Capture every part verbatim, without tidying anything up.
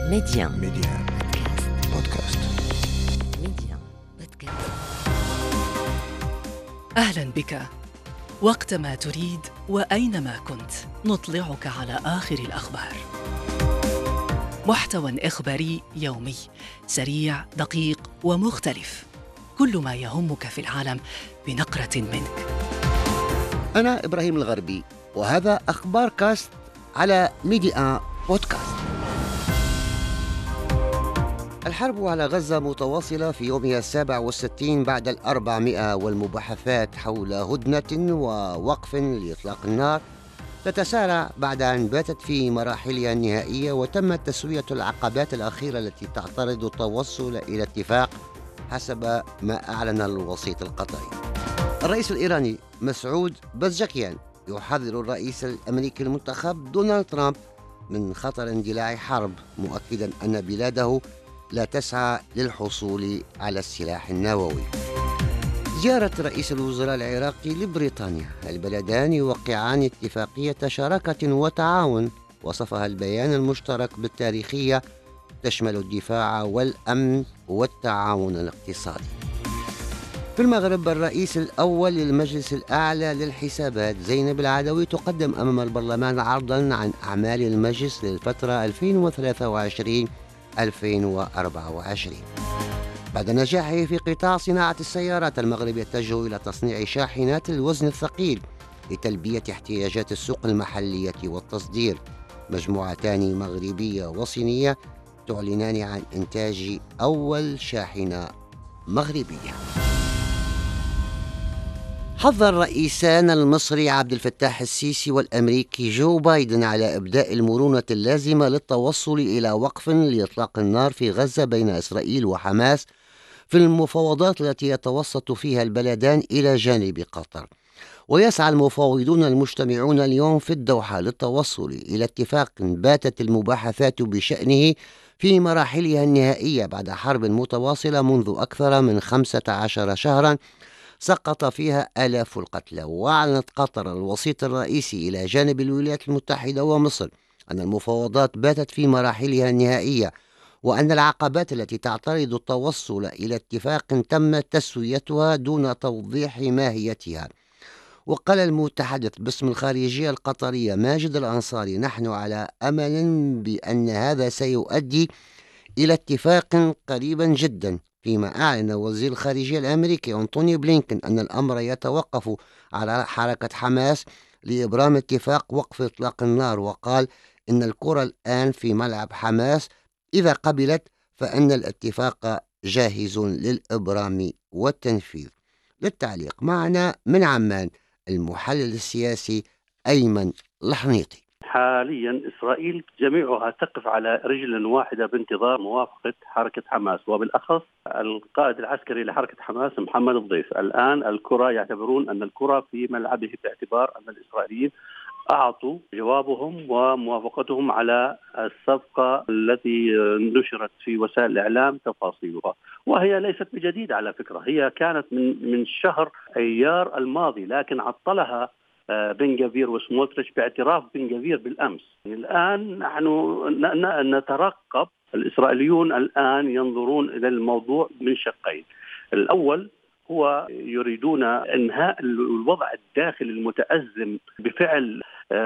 ميديان ميديان بودكاست. ميديان بودكاست. أهلاً بك. وقتما تريد وأينما كنت نطلعك على آخر الأخبار. محتوى إخباري يومي سريع دقيق ومختلف، كل ما يهمك في العالم بنقرة منك. أنا إبراهيم الغربي، وهذا أخبار كاست على ميديان بودكاست. الحرب على غزة متواصلة في يومها السابع والستين بعد الأربعمائة، والمباحثات حول هدنة ووقف لإطلاق النار تتسارع بعد أن باتت في مراحلها النهائية، وتم تسوية العقبات الأخيرة التي تعترض التوصل إلى اتفاق حسب ما أعلن الوسيط القطري. الرئيس الإيراني مسعود بزشكيان يحذر الرئيس الأمريكي المنتخب دونالد ترامب من خطر اندلاع حرب، مؤكدا أن بلاده لا تسعى للحصول على السلاح النووي. زيارة رئيس الوزراء العراقي لبريطانيا، البلدان يوقعان اتفاقية شراكة وتعاون وصفها البيان المشترك بالتاريخية، تشمل الدفاع والأمن والتعاون الاقتصادي. في المغرب، الرئيس الأول للمجلس الأعلى للحسابات زينب العدوي تقدم أمام البرلمان عرضا عن أعمال المجلس للفترة ألفين وثلاثة وعشرين ألفين وأربعة وعشرين. بعد نجاحه في قطاع صناعة السيارات، المغرب يتجه إلى تصنيع شاحنات الوزن الثقيل لتلبية احتياجات السوق المحلية والتصدير. مجموعتان مغربية وصينية تعلنان عن إنتاج أول شاحنة مغربية. حظ الرئيسان المصري عبد الفتاح السيسي والأمريكي جو بايدن على إبداء المرونة اللازمة للتوصل إلى وقف لإطلاق النار في غزة بين إسرائيل وحماس في المفاوضات التي يتوسط فيها البلدان إلى جانب قطر. ويسعى المفاوضون المجتمعون اليوم في الدوحة للتوصل إلى اتفاق باتت المباحثات بشأنه في مراحلها النهائية بعد حرب متواصلة منذ أكثر من خمسة عشر شهرا سقط فيها آلاف القتلى. وأعلنت قطر الوسيط الرئيسي إلى جانب الولايات المتحدة ومصر أن المفاوضات باتت في مراحلها النهائية، وأن العقبات التي تعترض التوصل إلى اتفاق تم تسويتها دون توضيح ماهيتها. وقال المتحدث باسم الخارجية القطرية ماجد الأنصاري: نحن على أمل بأن هذا سيؤدي إلى اتفاق قريبا جدا. فيما أعلن وزير الخارجية الأمريكي أنتوني بلينكن أن الأمر يتوقف على حركة حماس لإبرام اتفاق وقف إطلاق النار، وقال إن الكرة الآن في ملعب حماس، إذا قبلت فإن الاتفاق جاهز للإبرام والتنفيذ. للتعليق معنا من عمان المحلل السياسي أيمن الحنيطي. حاليا إسرائيل جميعها تقف على رجل واحدة بانتظار موافقة حركة حماس، وبالأخص القائد العسكري لحركة حماس محمد الضيف. الآن الكرة يعتبرون أن الكرة في ملعبه، باعتبار أن الإسرائيليين أعطوا جوابهم وموافقتهم على الصفقة التي نشرت في وسائل الإعلام تفاصيلها، وهي ليست بجديدة على فكرة. هي كانت من من شهر أيار الماضي، لكن عطلها بن غفير وسموتريتش باعتراف بن غفير بالأمس. الآن نحن نترقب، الإسرائيليون الآن ينظرون إلى الموضوع من شقين. الأول هو يريدون إنهاء الوضع الداخلي المتأزم بفعل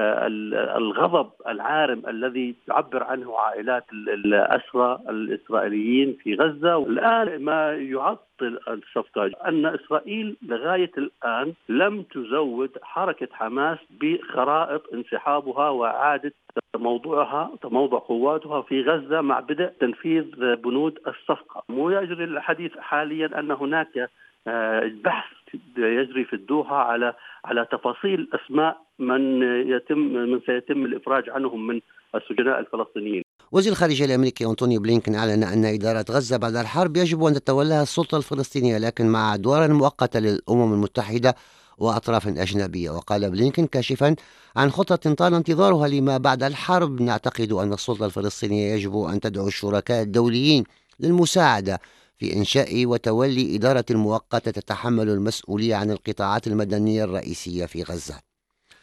الغضب العارم الذي تعبر عنه عائلات الأسرى الإسرائيليين في غزة. الآن ما يعطل الصفقة أن إسرائيل لغاية الآن لم تزود حركة حماس بخرائط انسحابها وإعادة موضوعها موضع قواتها في غزة مع بدء تنفيذ بنود الصفقة. ويجري الحديث حاليا أن هناك البحث يجري في الدوحة على على تفاصيل أسماء من يتم من سيتم الإفراج عنهم من السجناء الفلسطينيين. وزير الخارجية الأمريكي أنتوني بلينكن أعلن أن إدارة غزة بعد الحرب يجب أن تتولاها السلطة الفلسطينية، لكن مع أدوار مؤقتة للأمم المتحدة وأطراف أجنبية. وقال بلينكن كاشفا عن خطة طال انتظارها لما بعد الحرب: نعتقد أن السلطة الفلسطينية يجب أن تدعو الشركاء الدوليين للمساعدة في إنشاء وتولي إدارة مؤقتة تتحمل المسؤولية عن القطاعات المدنية الرئيسية في غزة.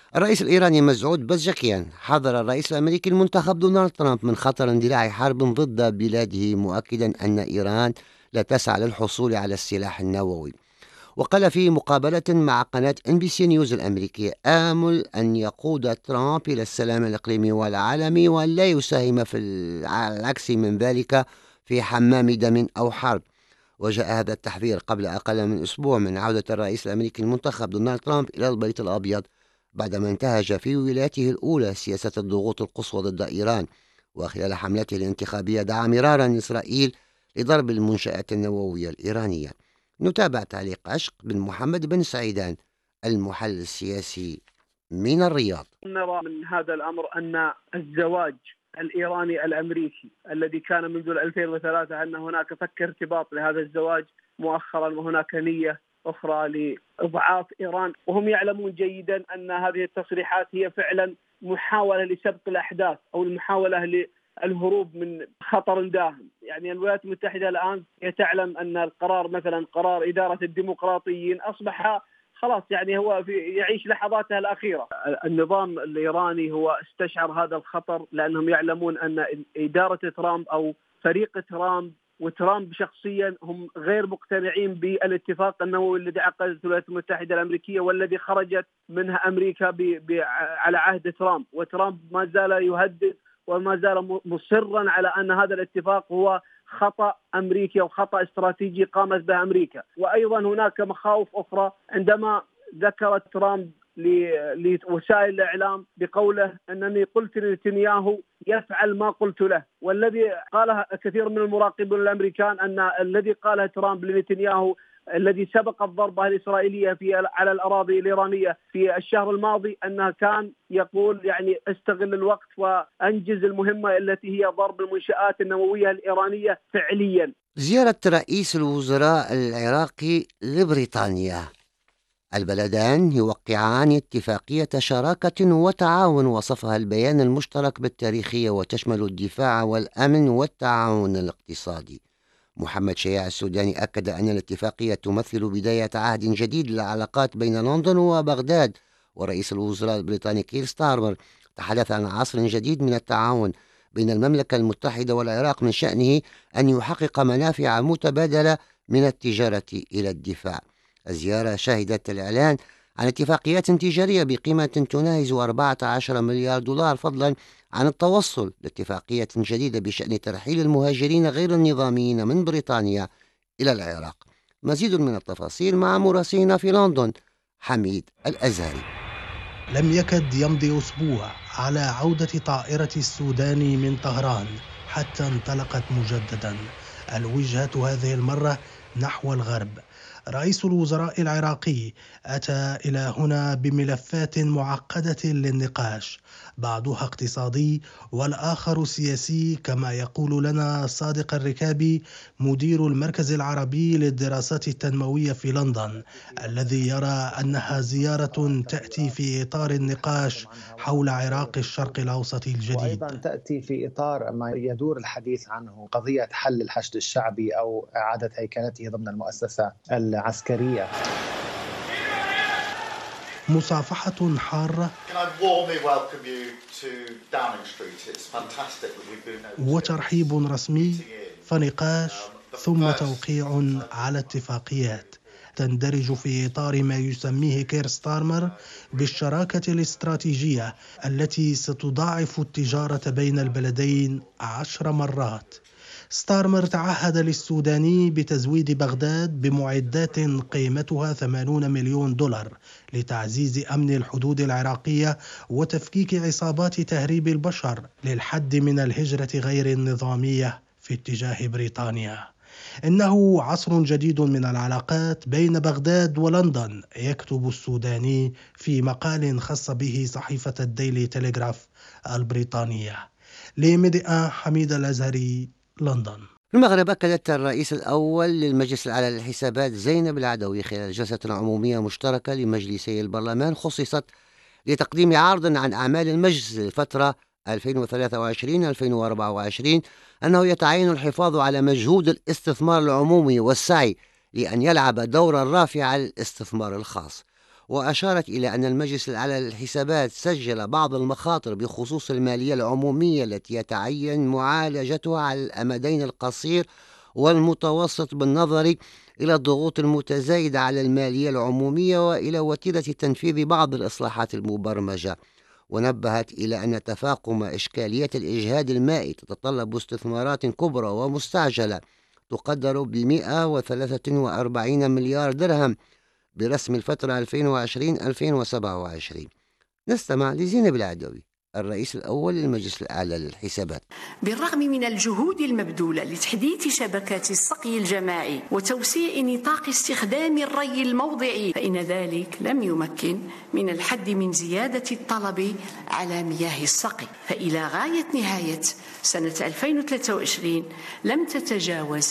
الرئيس الإيراني مسعود بزشكيان حذر الرئيس الأمريكي المنتخب دونالد ترامب من خطر اندلاع حرب ضد بلاده، مؤكدا أن إيران لا تسعى للحصول على السلاح النووي. وقال في مقابلة مع قناة إن بي سي نيوز الأمريكية: آمل أن يقود ترامب إلى السلام الإقليمي والعالمي وأن لا يساهم في العكس من ذلك في حمام دم أو حرب. وجاء هذا التحذير قبل أقل من أسبوع من عودة الرئيس الأمريكي المنتخب دونالد ترامب إلى البيت الأبيض بعدما انتهج في ولايته الأولى سياسة الضغوط القصوى ضد إيران، وخلال حملته الانتخابية دعا مرارا إسرائيل لضرب المنشآت النووية الإيرانية. نتابع تعليق عشق بن محمد بن سعيدان المحلل السياسي من الرياض. نرى من هذا الأمر أن الزواج الإيراني الأمريكي الذي كان منذ ألفين وثلاثة أن هناك فك ارتباط لهذا الزواج مؤخرا، وهناك نية أخرى لإضعاف إيران، وهم يعلمون جيدا أن هذه التصريحات هي فعلا محاولة لسبق الأحداث أو المحاولة للهروب من خطر داهم. يعني الولايات المتحدة الآن هي تعلم أن القرار مثلا قرار إدارة الديمقراطيين أصبح خلاص، يعني هو في يعيش لحظاتها الأخيرة. النظام الإيراني هو استشعر هذا الخطر لأنهم يعلمون أن إدارة ترامب أو فريق ترامب وترامب شخصيا هم غير مقتنعين بالاتفاق النووي الذي عقدته الولايات المتحدة الأمريكية والذي خرجت منها أمريكا ب ب على عهد ترامب، وترامب ما زال يهدد وما زال مصرا على أن هذا الاتفاق هو خطأ أمريكي أو خطأ استراتيجي قامت به أمريكا. وأيضا هناك مخاوف أخرى عندما ذكر ترامب لوسائل الإعلام بقوله أنني قلت لنتنياهو يفعل ما قلت له، والذي قاله كثير من المراقبين الأمريكان أن الذي قاله ترامب لنتنياهو الذي سبق الضربة الإسرائيلية في على الأراضي الإيرانية في الشهر الماضي أنه كان يقول يعني استغل الوقت وأنجز المهمة التي هي ضرب المنشآت النووية الإيرانية فعليا. زيارة رئيس الوزراء العراقي لبريطانيا، البلدان يوقعان اتفاقية شراكة وتعاون وصفها البيان المشترك بالتاريخية وتشمل الدفاع والأمن والتعاون الاقتصادي. محمد شياع السوداني أكد أن الاتفاقية تمثل بداية عهد جديد للعلاقات بين لندن وبغداد، ورئيس الوزراء البريطاني كير ستارمر تحدث عن عصر جديد من التعاون بين المملكة المتحدة والعراق من شأنه أن يحقق منافع متبادلة من التجارة إلى الدفاع. الزيارة شهدت الإعلان عن اتفاقيات تجارية بقيمة تناهز أربعة عشر مليار دولار، فضلا عن التوصل لاتفاقية جديدة بشأن ترحيل المهاجرين غير النظاميين من بريطانيا إلى العراق. مزيد من التفاصيل مع مراسلنا في لندن حميد الأزهري. لم يكد يمضي أسبوع على عودة طائرة السودان من طهران حتى انطلقت مجددا، الوجهة هذه المرة نحو الغرب. رئيس الوزراء العراقي أتى إلى هنا بملفات معقدة للنقاش، بعضها اقتصادي والآخر سياسي، كما يقول لنا صادق الركابي مدير المركز العربي للدراسات التنموية في لندن، الذي يرى أنها زيارة تأتي في إطار النقاش حول عراق الشرق الأوسط الجديد، وأيضا تأتي في إطار ما يدور الحديث عنه قضية حل الحشد الشعبي أو إعادة هيكلته ضمن المؤسسة العسكرية. مصافحة حارة وترحيب رسمي فنقاش ثم توقيع على اتفاقيات تندرج في إطار ما يسميه كير ستارمر بالشراكة الاستراتيجية التي ستضاعف التجارة بين البلدين عشر مرات. ستارمر تعهد للسوداني بتزويد بغداد بمعدات قيمتها ثمانين مليون دولار لتعزيز أمن الحدود العراقية وتفكيك عصابات تهريب البشر للحد من الهجرة غير النظامية في اتجاه بريطانيا. إنه عصر جديد من العلاقات بين بغداد ولندن، يكتب السوداني في مقال خاص به صحيفة الديلي تيليغراف البريطانية. لمدئة حميد الأزهري، لندن. في المغرب أكدت الرئيس الأول للمجلس الأعلى للحسابات زينب العدوي خلال جلسة عمومية مشتركة لمجلسي البرلمان خصصت لتقديم عرض عن أعمال المجلس للفترة ألفين وثلاثة وعشرين ألفين وأربعة وعشرين أنه يتعين الحفاظ على مجهود الاستثمار العمومي والسعي لأن يلعب دورا رافعا الاستثمار الخاص. وأشارت إلى أن المجلس الأعلى للحسابات سجل بعض المخاطر بخصوص المالية العمومية التي يتعين معالجتها على الأمدين القصير والمتوسط بالنظر إلى الضغوط المتزايدة على المالية العمومية وإلى وتيرة تنفيذ بعض الإصلاحات المبرمجة. ونبهت إلى أن تفاقم إشكالية الإجهاد المائي تتطلب استثمارات كبرى ومستعجلة تقدر ب مئة وثلاثة وأربعين مليار درهم برسم الفترة ألفين وعشرين ألفين وسبعة وعشرين. نستمع لزينب العدوي الرئيس الأول للمجلس الأعلى للحسابات. بالرغم من الجهود المبذولة لتحديث شبكات السقي الجماعي وتوسيع نطاق استخدام الري الموضعي، فإن ذلك لم يمكن من الحد من زيادة الطلب على مياه السقي، فإلى غاية نهاية سنة ألفين وثلاثة وعشرين لم تتجاوز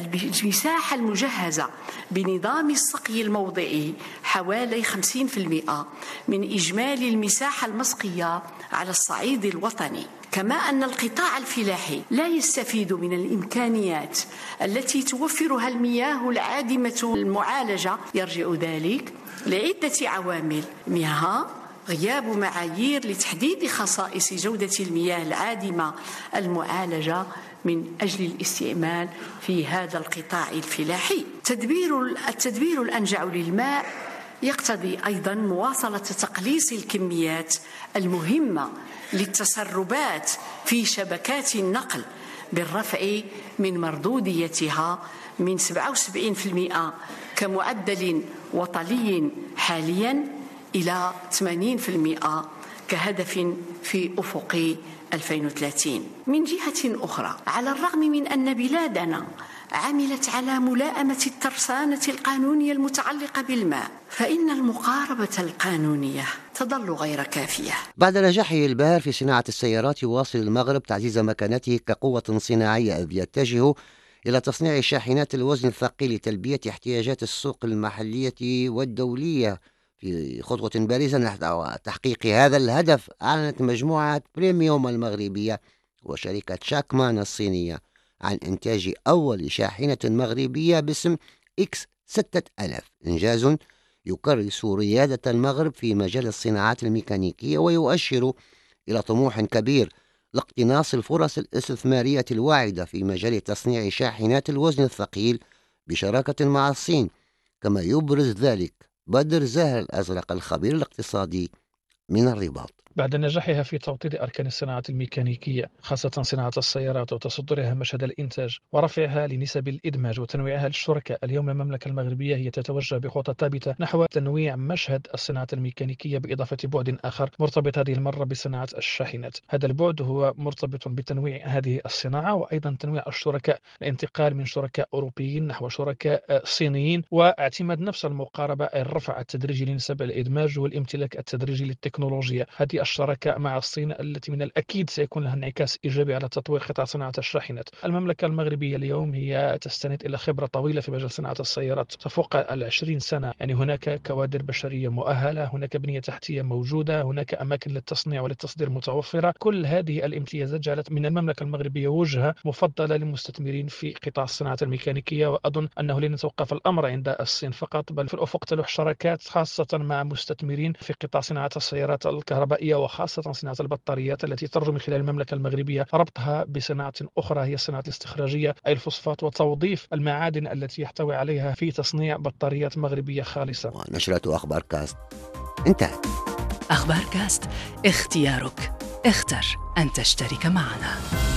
المساحة المجهزة بنظام السقي الموضعي حوالي خمسين بالمئة من إجمالي المساحة المسقية على الصعيد الوطني. كما أن القطاع الفلاحي لا يستفيد من الإمكانيات التي توفرها المياه العادمة المعالجة، يرجع ذلك لعدة عوامل، منها غياب معايير لتحديد خصائص جودة المياه العادمة المعالجة من أجل الاستعمال في هذا القطاع الفلاحي. تدبير التدبير الأنجع للماء يقتضي أيضا مواصلة تقليص الكميات المهمة للتسربات في شبكات النقل بالرفع من مردوديتها من سبعة وسبعين بالمئة كمعدل وطني حاليا إلى ثمانين بالمئة كهدف في أفق ألفين وثلاثين. من جهة أخرى، على الرغم من أن بلادنا عملت على ملائمة الترسانة القانونية المتعلقة بالماء، فإن المقاربة القانونية تظل غير كافية. بعد نجاحه الباهر في صناعة السيارات، يواصل المغرب تعزيز مكانته كقوة صناعية، إذ يتجه إلى تصنيع شاحنات الوزن الثقيل لتلبية احتياجات السوق المحلية والدولية. في خطوة بارزة نحو تحقيق هذا الهدف، أعلنت مجموعة بريميوم المغربية وشركة شاكمان الصينية عن إنتاج أول شاحنة مغربية باسم إكس ستة آلاف، إنجاز يكرس ريادة المغرب في مجال الصناعات الميكانيكية ويؤشر إلى طموح كبير لاقتناص الفرص الاستثمارية الواعدة في مجال تصنيع شاحنات الوزن الثقيل بشراكة مع الصين، كما يبرز ذلك بدر زاهر الأزرق الخبير الاقتصادي من الرباط. بعد نجاحها في توطيد أركان الصناعات الميكانيكية خاصة صناعة السيارات وتصدرها مشهد الإنتاج ورفعها لنسب الإدماج وتنويعها للشركاء، اليوم المملكة المغربية هي تتوجه بخطى ثابتة نحو تنويع مشهد الصناعة الميكانيكية بإضافة بعد آخر مرتبط هذه المرة بصناعة الشاحنات. هذا البعد هو مرتبط بتنويع هذه الصناعة وأيضا تنويع الشركاء، الانتقال من شركاء أوروبيين نحو شركاء صينيين، واعتماد نفس المقاربة، الرفع التدريجي لنسب الإدماج والامتلاك التدريجي للتكنولوجيا. هذه الشراكة مع الصين التي من الأكيد سيكون لها انعكاس إيجابي على تطوير قطاع صناعة الشاحنات. المملكة المغربية اليوم هي تستند إلى خبرة طويلة في مجال صناعة السيارات تفوق العشرين سنة، يعني هناك كوادر بشرية مؤهلة، هناك بنية تحتية موجودة، هناك أماكن للتصنيع وللتصدير متوفرة. كل هذه الامتيازات جعلت من المملكة المغربية وجهة مفضلة للمستثمرين في قطاع الصناعة الميكانيكية، وأظن أنه لن يتوقف الأمر عند الصين فقط، بل في الأفق تلوح شراكات خاصة مع مستثمرين في قطاع صناعة السيارات الكهربائية وخاصة صناعة البطاريات التي ترجو من خلال المملكة المغربية ربطها بصناعة أخرى هي الصناعة الاستخراجية أي الفوسفات وتوظيف المعادن التي يحتوي عليها في تصنيع بطاريات مغربية خالصة. ونشرة أخبار كاست انتهت. أخبار كاست، اختيارك، اختر أن تشترك معنا.